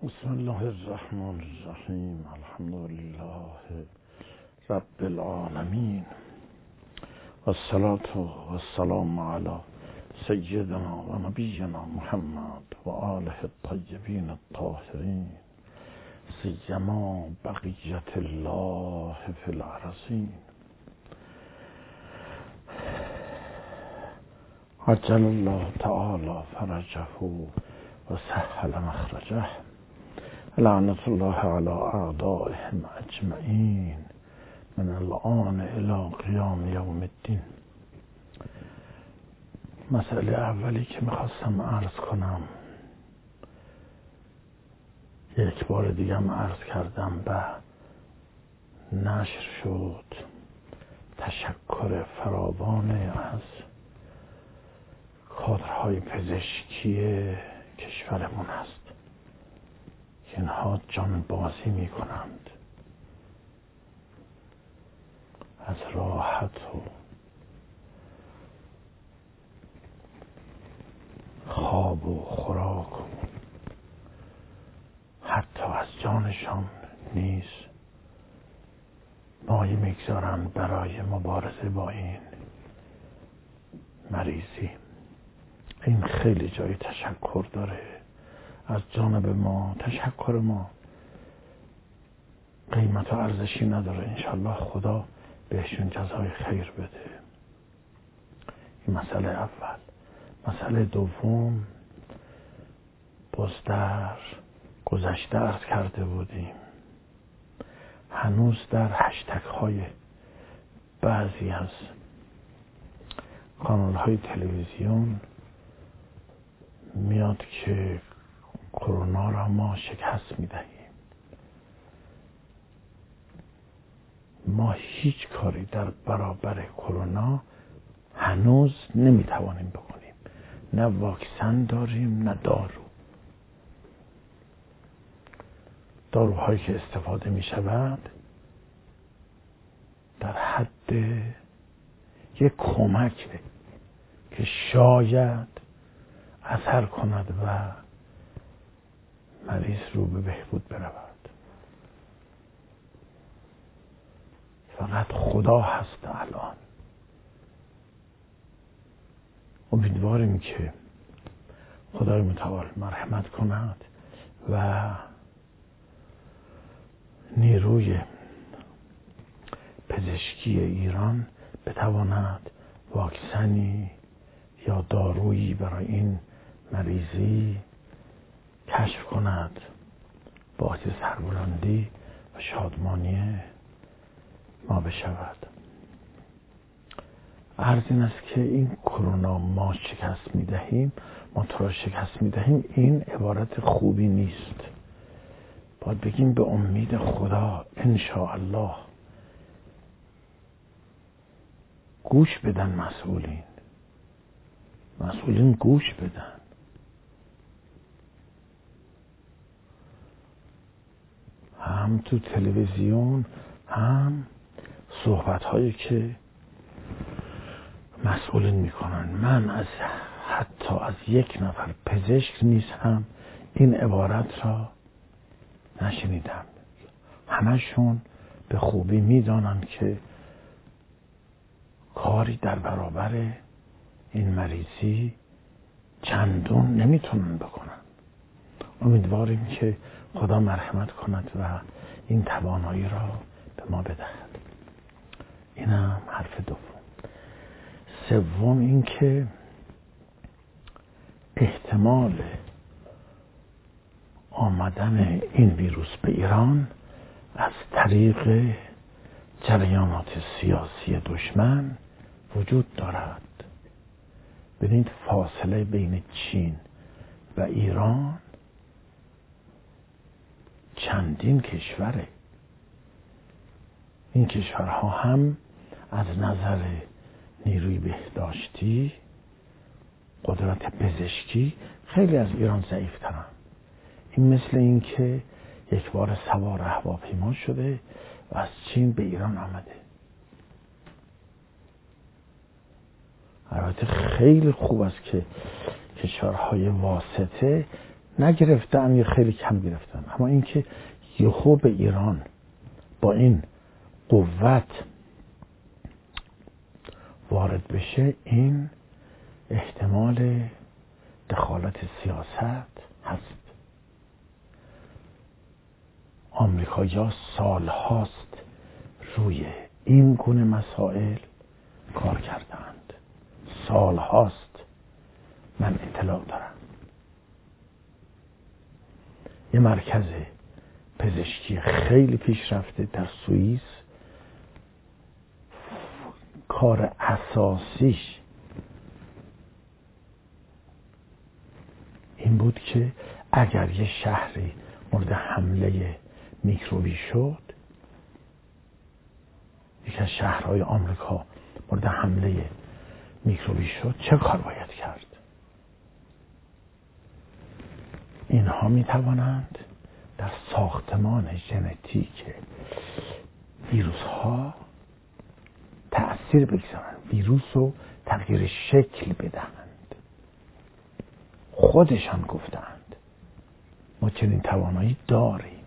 بسم الله الرحمن الرحیم. الحمد لله رب العالمین و الصلاة و السلام علی سیدنا و نبینا محمد و آله الطیبین الطاهرین سیما بقیت الله فی الارضین. عجل الله تعالی فرجه و سهل مخرجه. لعنت الله علی اعدائهم اجمعین من الآن الی قیام یوم الدین. مسئله اولی که میخواستم عرض کنم، یک بار دیگه هم عرض کردم و نشر شد، تشکر فراوان از کادرهای پزشکی کشورمون است که اینها جان بازی می کنند، از راحت و خواب و خوراک و حتی از جانشان نیز مایه میگذارند برای مبارزه با این مریضی. این خیلی جای تشکر داره از جانب ما. تشکر ما قیمت و ارزشی نداره. انشالله خدا بهشون جزای خیر بده. این مسئله اول. مسئله دوم، باز در گذشته عرض کرده بودیم، هنوز در هشتگ های بعضی از کانال های تلویزیون میاد که کرونا را ما شکست میدهیم. ما هیچ کاری در برابر کرونا هنوز نمیتوانیم بکنیم. نه واکسن داریم، نه دارو. داروهایی که استفاده میشود در حد یک کمک که شاید اثر کند و مریض رو به بهبود برود. فقط خدا هست الان. امیدواریم که خدای متعال مرحمت کند و نیروی پزشکی ایران بتواند واکسنی یا دارویی برای این مریضی کشف کند، باعث سربلندی و شادمانی ما بشود. عرض این است که این کرونا ما شکست میدهیم، ما تو را شکست میدهیم، این عبارت خوبی نیست. باید بگیم به امید خدا انشاءالله. گوش بدن مسئولین گوش بدن. هم تو تلویزیون هم صحبت هایی که مسئولین میکنن، من حتی از یک نفر پزشک نیز هم این عبارت را نشنیدم. همشون به خوبی میدانند که کاری در برابر این مریضی چندون نمیتونن بکنن. امیدواریم که خدا مرحمت کند و این توانایی را به ما بدهد. اینم حرف دوم. سوم این که احتمال آمدن این ویروس به ایران از طریق جریانات سیاسی دشمن وجود دارد. ببینید فاصله بین چین و ایران چندین کشوره. این کشورها هم از نظر نیروی بهداشتی، قدرت پزشکی خیلی از ایران ضعیف‌ترن. این مثل این که یک بار سوار هواپیما شده و از چین به ایران آمده. البته خیلی خوب است که کشورهای واسطه نگرفتن یا خیلی کم گرفتن، اما اینکه یهو به ایران با این قوت وارد بشه، این احتمال دخالت سیاست هست. آمریکایی‌ها سالهاست روی این گونه مسائل کار کردند، سالهاست. من اطلاع دارم یه مرکز پزشکی خیلی پیشرفته در سوئیس کار اساسیش این بود که اگر یه شهری مورد حمله میکروبی شد، یکی از شهرهای آمریکا مورد حمله میکروبی شد، چه کار باید کرد؟ اینها می توانند در ساختمان ژنتیک ویروس ها تأثیر بگذارند، ویروس رو تغییر شکل بدهند. خودشان گفتند ما چنین توانایی داریم.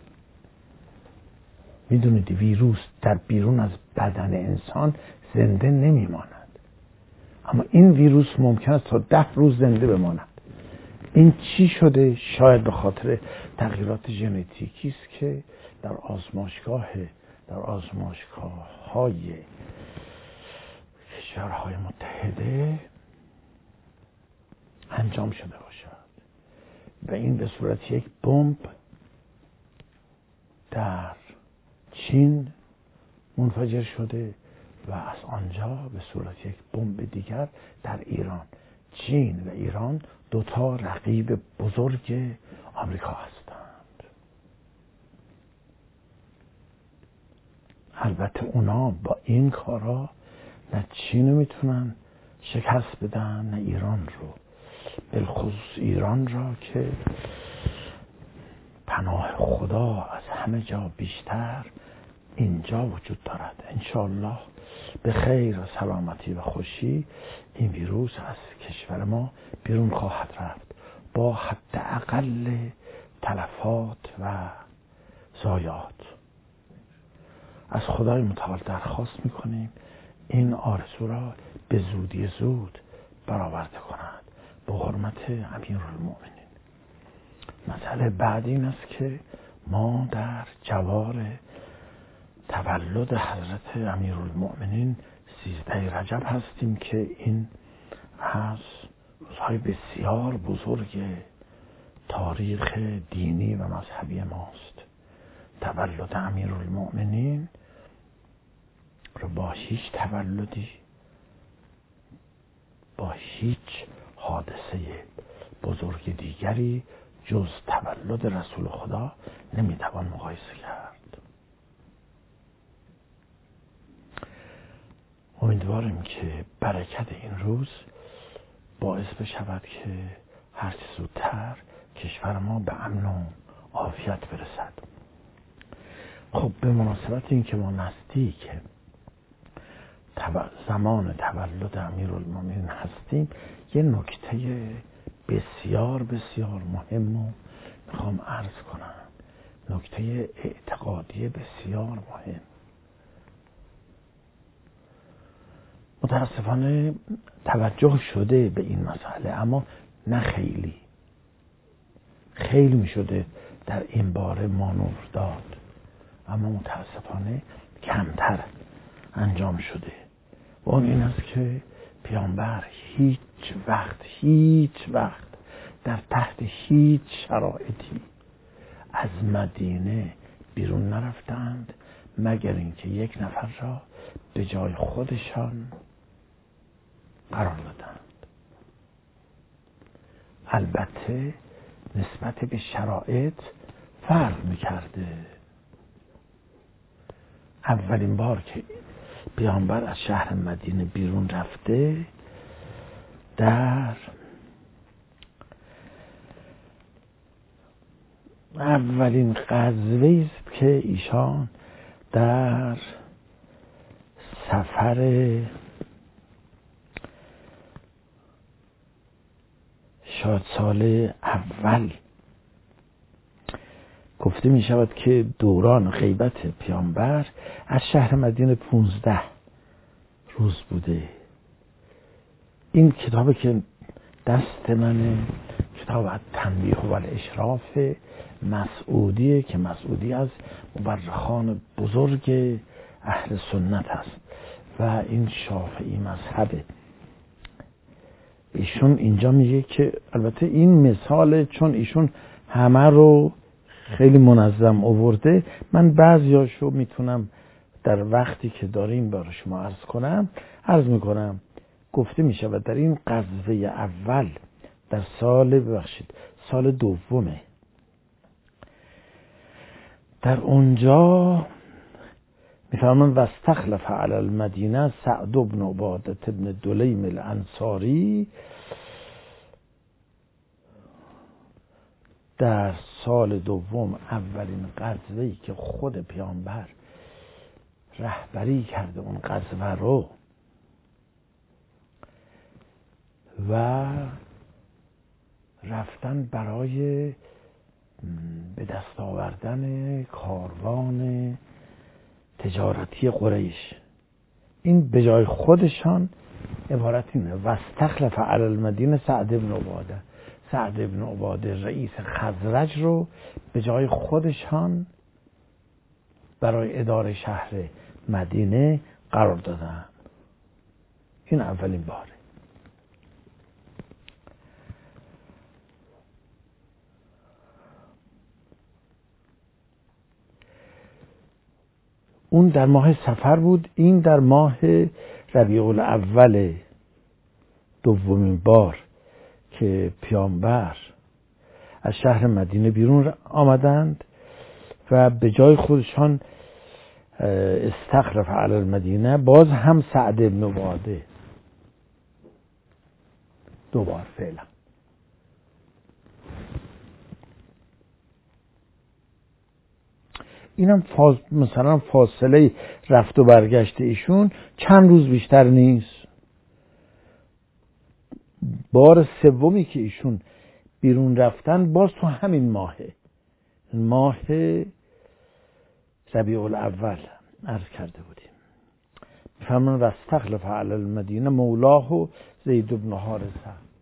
میدونید ویروس در بیرون از بدن انسان زنده نمیماند، اما این ویروس ممکن است تا 10 روز زنده بماند. این چی شده؟ شاید به خاطر تغییرات ژنتیکی است که در آزمایشگاه‌های کشورهای متحده انجام شده باشد و این به صورت یک بمب در چین منفجر شده و از آنجا به صورت یک بمب دیگر در ایران. چین و ایران دوتا رقیب بزرگ آمریکا هستند. البته اونا با این کارا نه چین رو میتونن شکست بدن نه ایران رو، بالخصوص ایران را که پناه خدا از همه جا بیشتر اینجا وجود دارد. انشاءالله به خیر و سلامتی و خوشی این ویروس از کشور ما بیرون خواهد رفت با حداقل تلفات و ضایعات. از خدای متعال درخواست میکنیم این آرزو را به زودی زود برآورده کند به حرمت امیرالمؤمنین. مسئله بعد این است که ما در جوار تولد حضرت امیرالمؤمنین 13 رجب هستیم که این از روزهای بسیار بزرگ تاریخ دینی و مذهبی ماست. تولد امیرالمؤمنین رو با هیچ تولدی، با هیچ حادثه بزرگ دیگری جز تولد رسول خدا نمیتوان مقایسه کرد. امیدواریم که برکت این روز باعث بشود که هر چه زودتر کشور ما به امن و عافیت برسد. خب به مناسبت این که ما نزدیک زمان تولد امیرالمؤمنین هستیم، یه نکته بسیار بسیار مهم رو میخوام عرض کنم، نکته اعتقادی بسیار مهم. متاسفانه توجه شده به این مسئله اما نه خیلی میشده در این باره مانور داد، اما متاسفانه کمتر انجام شده. و اون این است که پیامبر هیچ وقت در تحت هیچ شرایطی از مدینه بیرون نرفتند مگر اینکه یک نفر را به جای خودشان قرار دادند. البته نسبت به شرایط فرق می‌کرده. اولین بار که پیامبر از شهر مدینه بیرون رفته در اولین غزوه‌ای است که ایشان در سفر شاید سال اول گفته می شود که دوران غیبت پیامبر از شهر مدینه 15 روز بوده. این کتابی که دست منه کتاب التنبیه و الاشراف مسعودیه که مسعودی از مورخان بزرگ اهل سنت است و این شافعی مذهبه. ایشون اینجا میگه که البته این مثال چون ایشون همه رو خیلی منظم آورده، من بعضیاشو میتونم در وقتی که داریم برای شما عرض میکنم. گفته میشود در این غزوه اول در سال دومه، در اونجا میفرمان و استخلف علی المدینه سعد بن عباده بن دلیم الانصاری. در سال دوم اولین غزوه‌ای که خود پیامبر رهبری کرده اون غزوه رو و رفتن برای به دست آوردن کاروان تجارتی قریش. این به جای خودشان عبارت اینه و استخلف علی المدینه سعد بن عباده. سعد بن عباده رئیس خزرج رو به جای خودشان برای اداره شهر مدینه قرار دادن. این اولین باره. اون در ماه صفر بود، این در ماه ربیع الاول دومین بار که پیامبر از شهر مدینه بیرون آمدند و به جای خودشان استخلف علی المدینه باز هم سعد بن عباده دوبار فعلا. اینم مثلا فاصله رفت و برگشت ایشون چند روز بیشتر نیست. بار سومی که ایشون بیرون رفتن باز تو همین ماه ربیع الاول عرض کرده بودیم. فرمان و استخلف علی المدینه مولاه زید بن حارثه.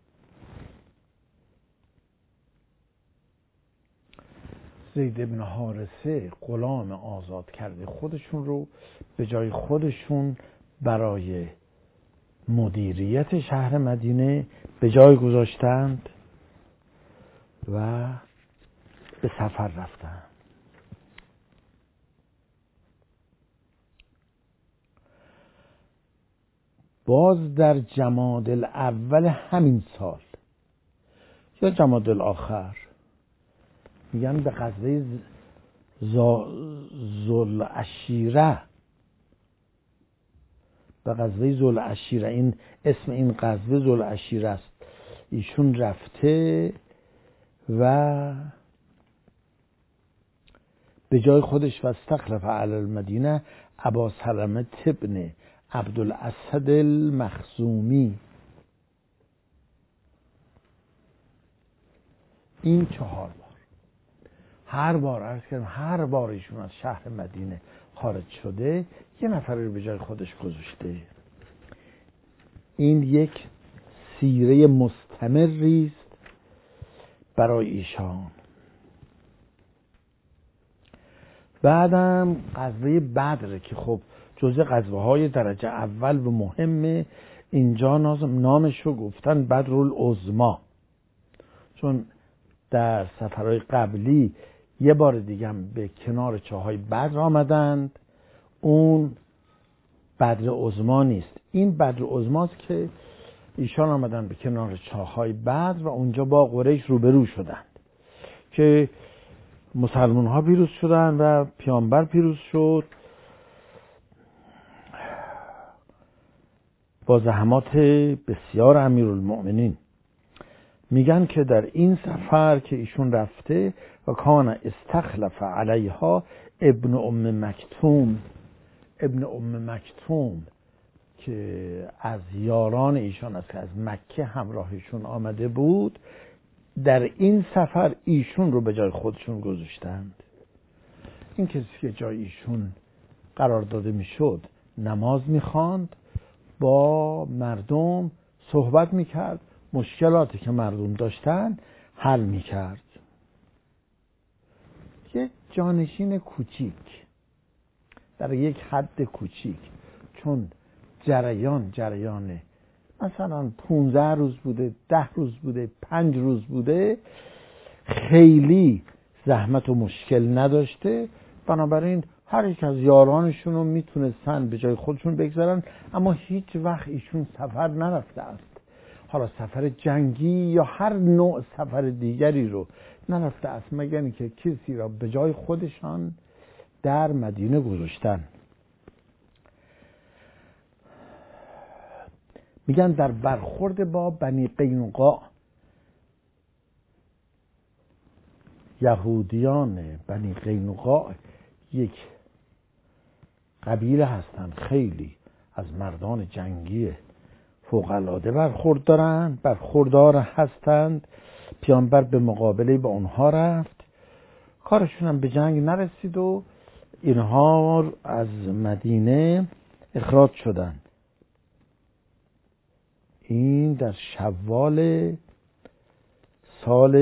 زید بن حارثه غلام آزاد کرده خودشون رو به جای خودشون برای مدیریت شهر مدینه به جای گذاشتند و به سفر رفتند. باز در جمادی الاول همین سال یا جمادی الاخر میگن به غزوه ذوالعشیره، به غزوه ذوالعشیره، این اسم این غزوه ذوالعشیره است. ایشون رفته و به جای خودش و استخلف علی المدینه ابا سلمة ابن عبدالاسد المخزومی. این 4 بار، هر بار عرض کردم هر بار ایشون از شهر مدینه خارج شده یه نفر رو به جای خودش گذاشته. این یک سیره مستمری است برای ایشان. بعدم غزوه بدر که خب جزء غزوه های درجه اول و مهمه. اینجا نامش رو گفتن بدرالعظمی، چون در سفرهای قبلی یه بار دیگه هم به کنار چاهای بدر آمدند. اون بدر عظمی نیست، این بدر عظمی است که ایشان آمدند به کنار چاهای بدر و اونجا با قریش روبرو شدند که مسلمان ها پیروز شدند و پیامبر پیروز شد با زحمات بسیار امیرالمؤمنین. میگن که در این سفر که ایشون رفته و کان استخلف علیها ابن ام مکتوم. ابن ام مکتوم که از یاران ایشان است که از مکه همراهشون آمده بود، در این سفر ایشون رو به جای خودشون گذاشتند. این کسی که جای ایشون قرار داده میشد نماز میخواند، با مردم صحبت میکرد، مشکلاتی که مردم داشتن حل میکرد. یک جانشین کوچیک در یک حد کوچیک، چون جریان مثلا 15 روز بوده، 10 روز بوده، 5 روز بوده، خیلی زحمت و مشکل نداشته، بنابراین هر یک از یارانشون رو میتونستن به جای خودشون بگذارن، اما هیچ وقت ایشون سفر نرفته است، حالا سفر جنگی یا هر نوع سفر دیگری رو نرفته است، مگر اینکه کسی را به جای خودشان در مدینه گذاشتن. میگن در برخورد با بنی قینقاع، یهودیان بنی قینقاع یک قبیله هستند، خیلی از مردان جنگی فوق‌العاده برخوردار هستند. پیامبر به مقابله با اونها رفت، کارشون هم به جنگ نرسید و اینها از مدینه اخراج شدند. این در شوال سال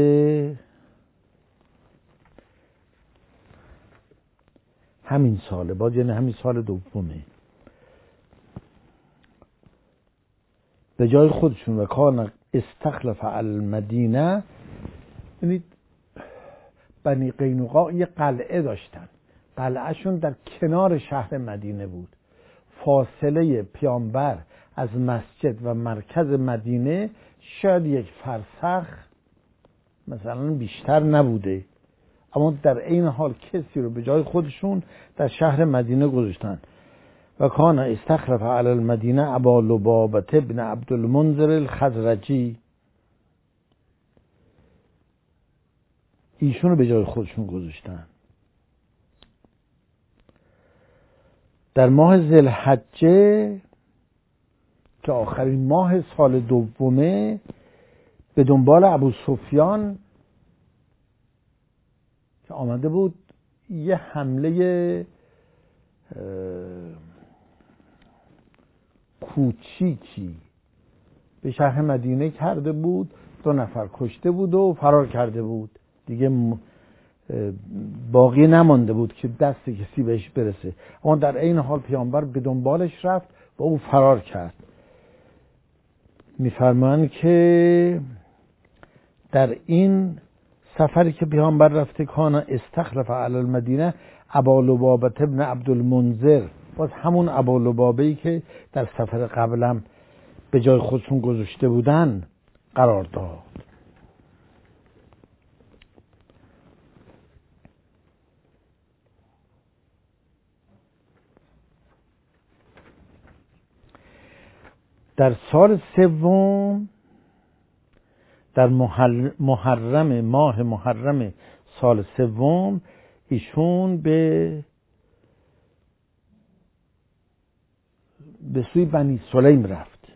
همین ساله، یعنی همین سال دومه. به جای خودشون و کان استخلف المدینه، یعنی بنی قینقاع یه قلعه داشتن، قلعهشون در کنار شهر مدینه بود. فاصله پیامبر از مسجد و مرکز مدینه شاید 1 فرسخ مثلا بیشتر نبوده، اما در این حال کسی رو به جای خودشون در شهر مدینه گذاشتن. و کان استخلف علی المدینه ابا لبابه ابن عبدالمنذر الخزرجی، ایشون رو به جای خودشون گذاشتن. در ماه ذوالحجه که آخرین ماه سال دومه، به دنبال ابو سفیان که آمده بود یه حمله کوچیکی به شهر مدینه کرده بود، 2 نفر کشته بود و فرار کرده بود، دیگه باقی نمانده بود که دست کسی بهش برسه، اما در این حال پیامبر به دنبالش رفت و او فرار کرد. میفرمایند که در این سفری که پیامبر رفته، کان استخلف علی المدینه ابا لبابه ابن عبدالمنذر، باز همون ابا لبابه‌ای که در سفر قبلم به جای خودشون گذاشته بودن قرار داد. در سال 3 در ماه محرم سال 3 ایشون به سوی بنی سلیم رفت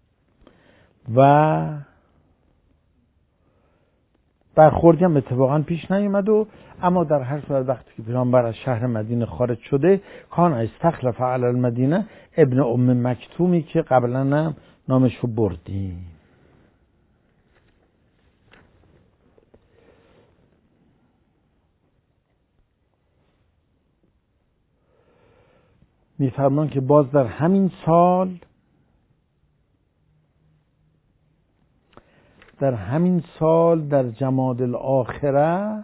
و برخوردی هم اتفاقا پیش نیامد، و اما در هر صورت وقتی که پیامبر از شهر مدینه خارج شده، کان استخلف علی المدینه ابن ام مکتومی که قبلا هم نامشو بردیم. میفرمان که باز در همین سال در جمادی الاخره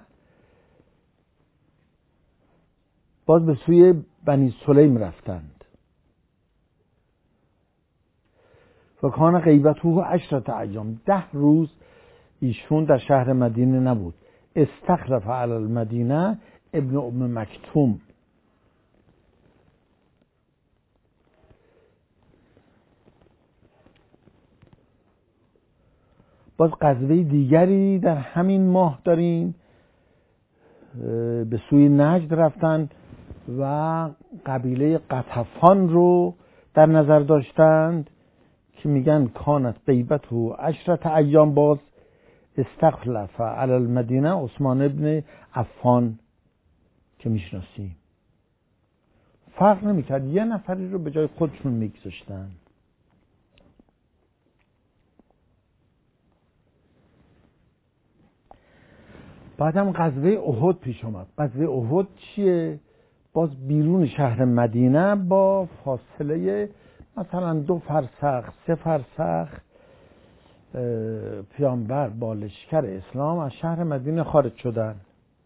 باز به سوی بنی سلیم رفتند و کان غیبته 10 ایام، 10 روز ایشون در شهر مدینه نبود. استخلف علی المدینه ابن ام مکتوم. باز غزوه دیگری در همین ماه داریم، به سوی نجد رفتن و قبیله قطفان رو در نظر داشتند که میگن کانت غیبته 10 ایام. باز استخلف علی المدینه عثمان ابن عفان که میشناسیم. فرق نمیکرد، یه نفری رو به جای خودشون میگذاشتن. بعدم غزوه احد پیش اومد. غزوه احد چیه؟ باز بیرون شهر مدینه با فاصله مثلا 2 فرسخ 3 فرسخ پیامبر با لشکر اسلام از شهر مدینه خارج شدن.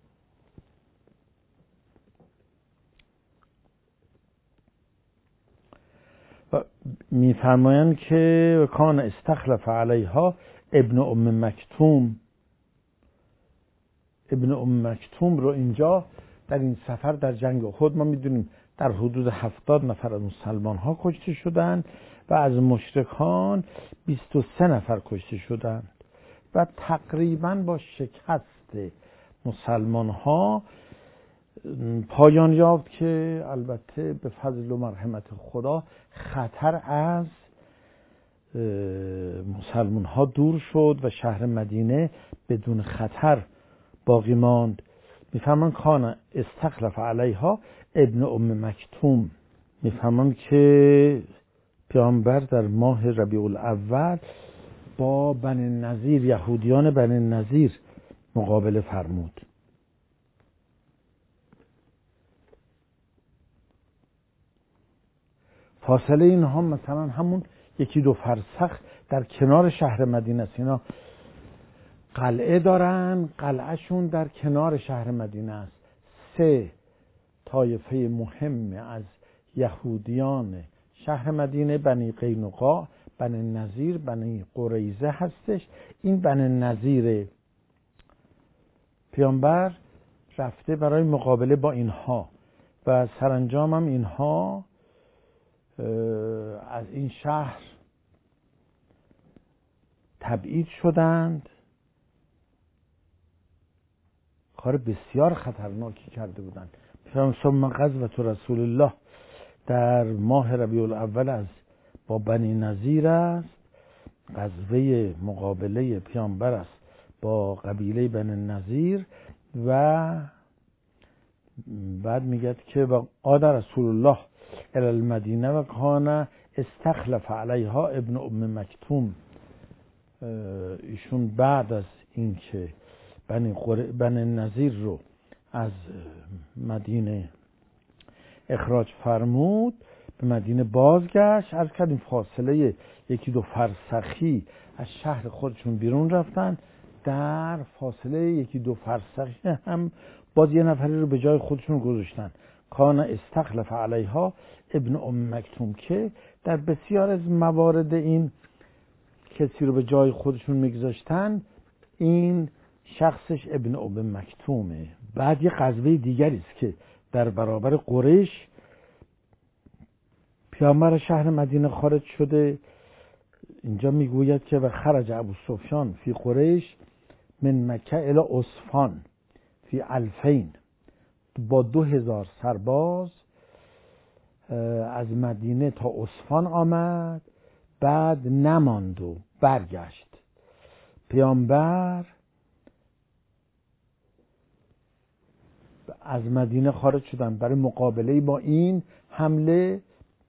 و میفرمایند که کان استخلف علیها ابن ام مکتوم. ابن ام مکتوم رو اینجا در این سفر در جنگ احد ما میدونیم در حدود 70 نفر از مسلمان ها کشته شدند و از مشرکان 23 نفر کشته شدند و تقریبا با شکست مسلمان ها پایان یافت که البته به فضل و مرحمت خدا خطر از مسلمان ها دور شد و شهر مدینه بدون خطر باقی ماند. میفهمن کان استخلف علیها ابن ام مکتوم. میفهمن که پیامبر در ماه ربیع الاول با بنی نضیر، یهودیان بنی نضیر مقابله فرمود. فاصله اینها مثلا همون 1-2 فرسخ در کنار شهر مدینه است. اینا قلعه دارن، قلعهشون در کنار شهر مدینه است. 3 طایفه مهم از یهودیان شهر مدینه، بنی قینقاع، بنی نضیر، بنی قریظه هستش. این بنی نضیر پیامبر رفته برای مقابله با اینها و سرانجام هم اینها از این شهر تبعید شدند. کار بسیار خطرناکی کرده بودند. ثم غزوة رسول الله در ماه ربیع الاول از با بنی نضیر است. غزوه مقابله پیامبر است با قبیله بنی نضیر و بعد میگه که قاد رسول الله الی المدینه و کان استخلف علیها ابن ام مکتوم. ایشون بعد از اینکه بنی نضیر رو از مدینه اخراج فرمود به مدینه بازگشت. عرض کردیم فاصله 1-2 فرسخی از شهر خودشون بیرون رفتن. در فاصله 1-2 فرسخی هم باز یه نفری رو به جای خودشون گذاشتن. کان استخلف علیها ابن ام مکتوم که در بسیار از موارد این کسی رو به جای خودشون میگذاشتن، این شخصش ابن ام مکتومه. بعد یه غزوه دیگری است که در برابر قریش پیامبر شهر مدینه خارج شده. اینجا میگوید که و خرج ابو سفیان فی قریش من مکه الی اصفهان فی 2000 با 2000 سرباز از مدینه تا اصفهان آمد. بعد نماند و برگشت. پیامبر از مدینه خارج شدن برای مقابله با این حمله.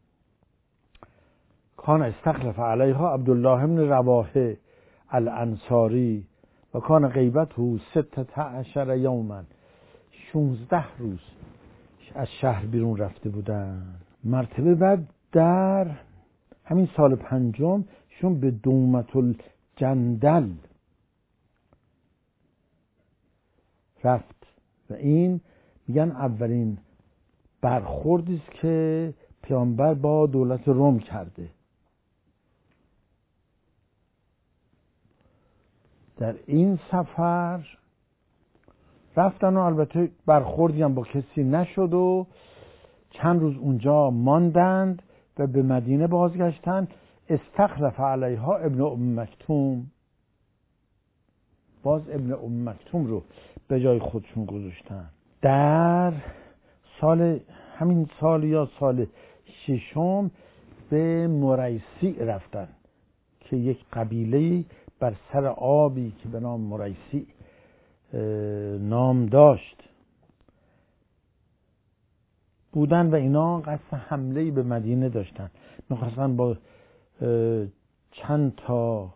کان استخلف علیها عبدالله بن رواحه الانصاری و کان غیبته 16 یوما. 16 روز از شهر بیرون رفته بودن. مرتبه بعد در همین سال 5 شون به دومة الجندل رفت و این میگن اولین برخوردی است که پیامبر با دولت روم کرده. در این سفر رفتن و البته برخوردی هم با کسی نشد و چند روز اونجا ماندند و به مدینه بازگشتند. استخلف علیها ابن ام مکتوم. باز ابن ام مکتوم رو به جای خودشون گذاشتن. در همین سال یا سال 6 به مریسی رفتن که یک قبیله بر سر آبی که به نام مریسی نام داشت بودن و اینا قصد حمله‌ای به مدینه داشتن، می‌خواستن با چند تا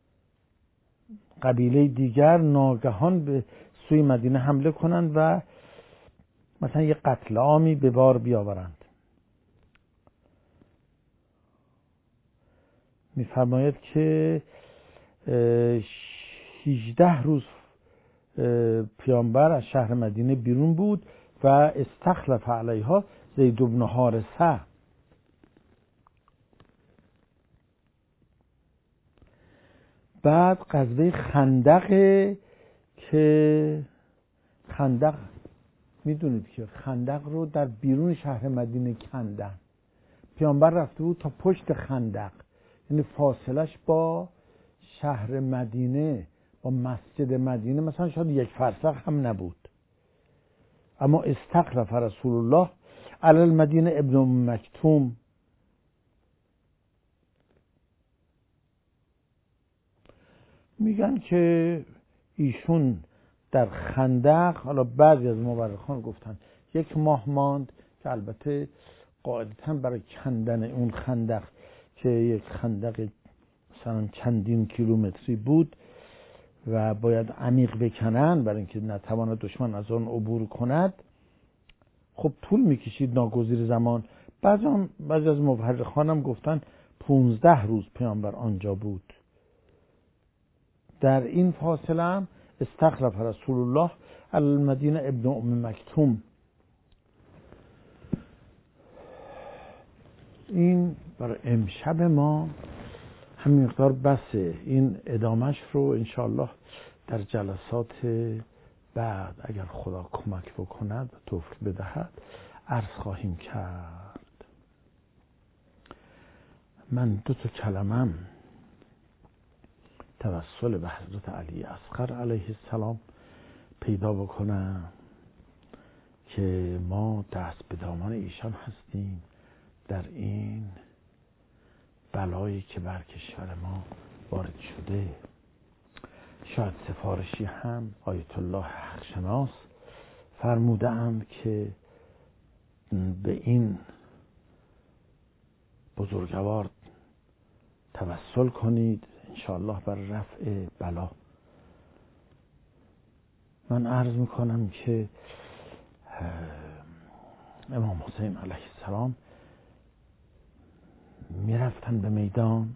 قبیله دیگر ناگهان به سوی مدینه حمله کنند و مثلا یه قتل عامی به بار بیاورند. می‌فرماید که 18 روز پیامبر از شهر مدینه بیرون بود و استخلف علیها زید بن حارثه. بعد غزوه خندق که خندق میدونید که خندق رو در بیرون شهر مدینه کندن. پیامبر رفته بود تا پشت خندق، یعنی فاصلش با شهر مدینه با مسجد مدینه مثلا شاید 1 فرسخ هم نبود. اما استخلف رسول الله علی المدینه ابن ام مکتوم. میگن که ایشون در خندق، حالا بعضی از مورخان گفتن 1 ماه ماند، که البته قاعدتاً برای کندن اون خندق که یک خندق مثلا چندین کیلومتری بود و باید عمیق بکنن برای اینکه نتواند دشمن از آن عبور کند، خب طول میکشید ناگزیر زمان. بعضی از مورخان هم گفتن 15 روز پیامبر آنجا بود. در این فاصله هم استخلف رسول الله علی المدینه ابن ام مکتوم. این برای امشب ما همین مقدار بسه. این ادامش رو انشاءالله در جلسات بعد اگر خدا کمک بکند و توفیق بدهد عرض خواهیم کرد. من 2 کلمه توسل به حضرت علی اصغر علیه السلام پیدا بکنم که ما دست به دامان ایشان هستیم در این بلایی که بر کشور ما وارد شده. شاید سفارشی هم آیت الله حق شناس فرموده اند که به این بزرگوار توسل کنید انشاءالله بر رفع بلا. من عرض میکنم که امام حسین علیه السلام میرفتن به میدان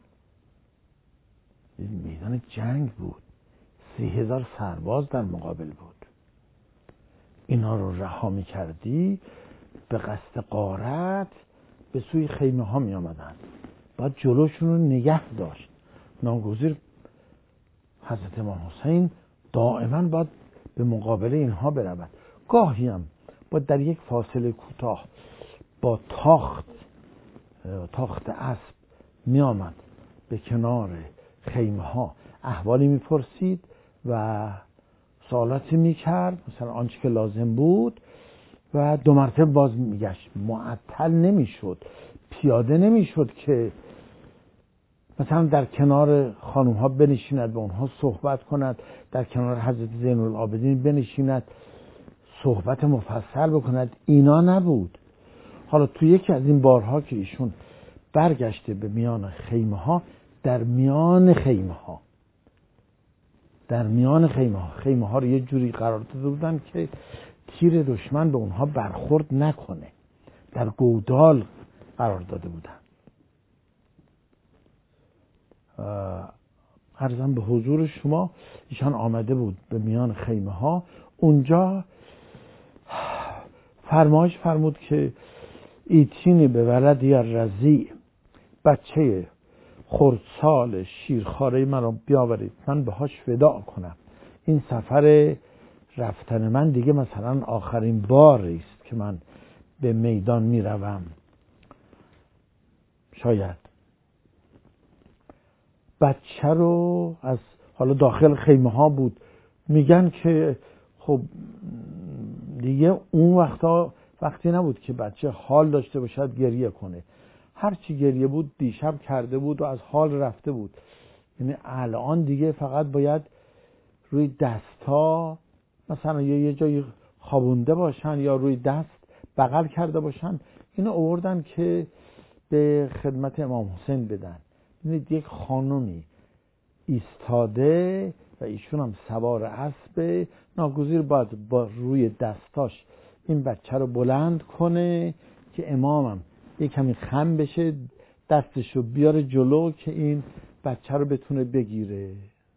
جنگ بود، 30,000 سرباز در مقابل بود. اینا رو رها میکردی به قصد غارت به سوی خیمه ها می آمدن، باید جلوشون رو نگه داشت. ناگزیر حضرت امام حسین دائما باید به مقابل اینها برود. گاهی هم باید در یک فاصله کوتاه با تاخت اسب می آمد به کنار خیمه ها احوالی می پرسید و سوالاتی می کرد، مثلا آنچه که لازم بود، و 2 مرتبه باز می گشت. معطل نمی شد، پیاده نمی شد که مثلا در کنار خانوم ها بنشیند، به اونها صحبت کند، در کنار حضرت زین العابدین بنشیند صحبت مفصل بکند. اینا نبود. حالا تو یکی از این بارها که ایشون برگشته به میان خیمه ها، در میان خیمه ها رو یه جوری قرار داده بودن که تیر دشمن به اونها برخورد نکنه، در گودال قرار داده بودن. عرضم به حضور شما ایشان آمده بود به میان خیمه ها. اونجا فرمایش فرمود که ایتینی به ولدی رضیع، بچه خردسال شیرخواره من رو بیاورید، من بهاش وداع کنم. این سفر رفتن من دیگه مثلا آخرین باری است که من به میدان می روم. شاید بچه رو از حالا داخل خیمه ها بود. میگن که خب دیگه اون وقتی نبود که بچه حال داشته باشد گریه کنه. هرچی گریه بود دیشب کرده بود و از حال رفته بود. یعنی الان دیگه فقط باید روی دستا مثلا یه جایی خوابونده باشن یا روی دست بغل کرده باشن، اینو آوردن که به خدمت امام حسین بدن. ببینید یک خانومی ایستاده و ایشون هم سوار اسب، ناگزیر باید با روی دستاش این بچه رو بلند کنه که امامم یک کمی خم بشه، دستشو بیاره جلو که این بچه رو بتونه بگیره.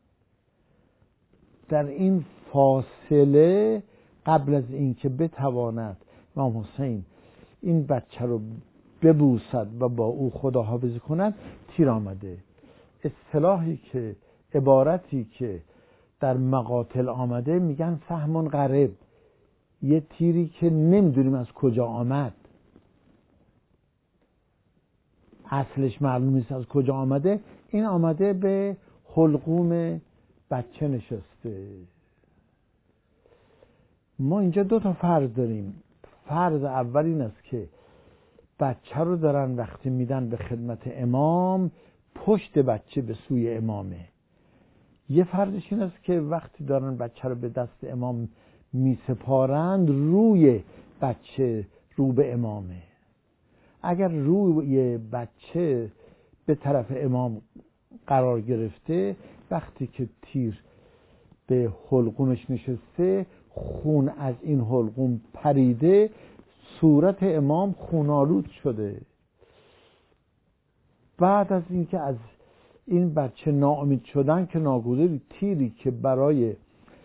در این فاصله قبل از اینکه بتواند امام حسین این بچه رو ببوسد و با او خداحافظی کند، تیر آمده. اصطلاحی که عبارتی که در مقاتل آمده میگن سهم غریب، یه تیری که نمیدونیم از کجا آمد، اصلش معلوم نیست از کجا آمده، این آمده به حلقوم بچه نشسته. ما اینجا 2 تا فرض داریم. فرض اول این است که بچه رو دارن وقتی میدن به خدمت امام، پشت بچه به سوی امامه. یه فرضش این است که وقتی دارن بچه رو به دست امام میسپارند، روی بچه رو به امامه. اگر روی بچه به طرف امام قرار گرفته، وقتی که تیر به حلقومش نشسته، خون از این حلقوم پریده، صورت امام خونالود شده. بعد از اینکه از این بچه ناامید شدن که ناگزیر تیری که برای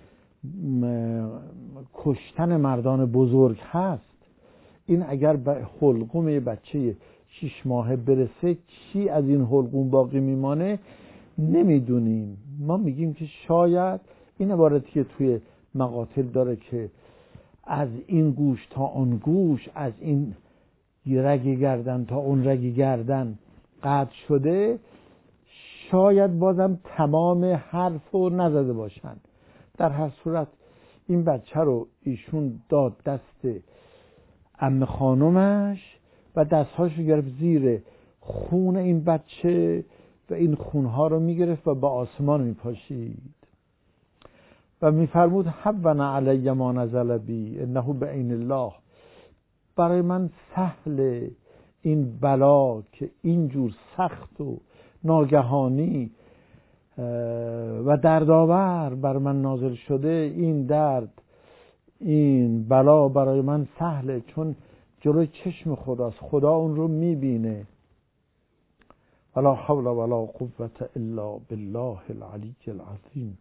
کشتن مردان بزرگ هست، این اگر به حلقوم یه بچه 6 ماهه برسه، چی از این حلقوم باقی میمانه نمیدونیم. ما میگیم که شاید این عبارتی که توی مقاتل داره که از این گوش تا اون گوش، از این رگ گردن تا اون رگ گردن قطع شده، شاید بازم تمام حرف رو نزده باشن. در هر صورت این بچه رو ایشون داد دست عمه خانومش و دستهاش رو گرفت زیر خون این بچه و این خونها رو میگرفت و به آسمان میپاشید و میفرمود حبنا علی ما نزل بی انه بعین الله. برای من سهل این بلا که اینجور سخت و ناگهانی و دردآور بر من نازل شده، این درد، این بلا برای من سهله، چون جلوی چشم خداست، خدا اون رو میبینه. ولا حول ولا قوة الا بالله العلی العظیم.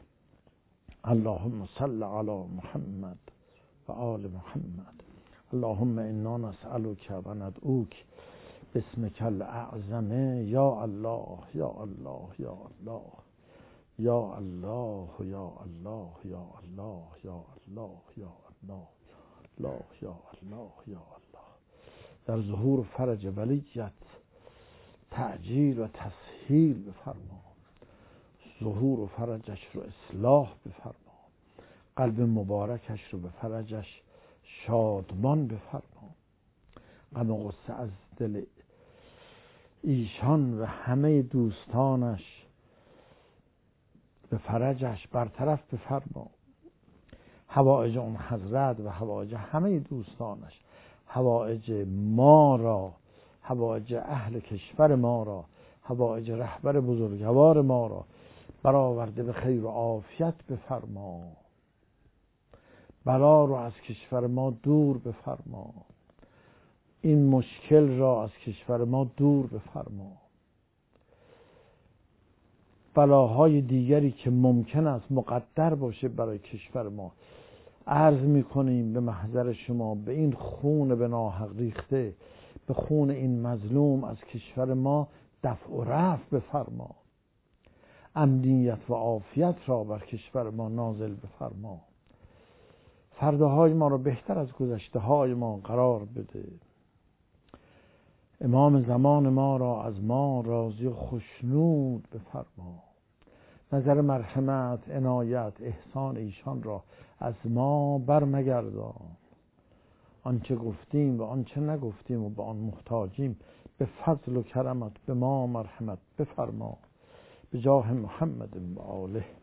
اللهم صل علی محمد و آل محمد. اللهم انا نسألك و ندعوک باسمک الاعظم یا الله یا الله یا الله یا الله یا الله یا الله یا الله یا الله لا یا الله یا الله. در ظهور و فرج ولیت تعجیل و تسهیل بفرما، ظهور و فرجش رو اصلاح بفرما، قلب مبارکش رو به فرجش شادمان بفرما، غم و غصه از دل ایشان و همه دوستانش به فرجش برطرف بفرما، حوائج اون حضرت و حوائج همه دوستانش، حوائج ما را، حوائج اهل کشور ما را، حوائج رهبر بزرگوار ما را برآورده به خیر و عافیت بفرما. بلا رو از کشور ما دور بفرما، این مشکل را از کشور ما دور بفرما. بلاهای دیگری که ممکن است مقدر باشه برای کشور ما، عرض می‌کنیم به محضر شما، به این خون به ناحق ریخته، به خون این مظلوم از کشور ما دفع و رفع بفرما. امنیت و عافیت را بر کشور ما نازل بفرما. فرداهای ما را بهتر از گذشته‌های ما قرار بده. امام زمان ما را از ما راضی و خوشنود بفرما. نظر مرحمت، عنایت، احسان ایشان را از ما برمگردان. آنچه گفتیم و آنچه نگفتیم و به آن محتاجیم، به فضل و کرمت به ما مرحمت بفرما. به جاه محمد و آله.